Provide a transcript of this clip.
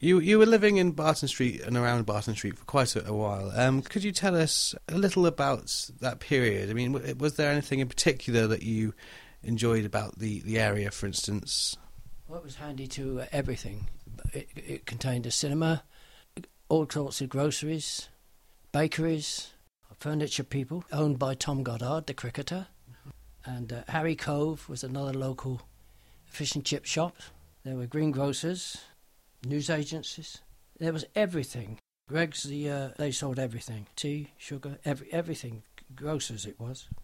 You were living in Barton Street and around Barton Street for quite a while. Could you tell us a little about that period? I mean, was there anything in particular that you enjoyed about the area, for instance? Well, it was handy to everything. It contained a cinema, all sorts of groceries, bakeries, furniture people, owned by Tom Goddard, the cricketer. And Harry Cove was another local fish and chip shop. There were greengrocers, news agencies. There was everything. Greggs, they sold everything. Tea, sugar, everything. Grocers it was.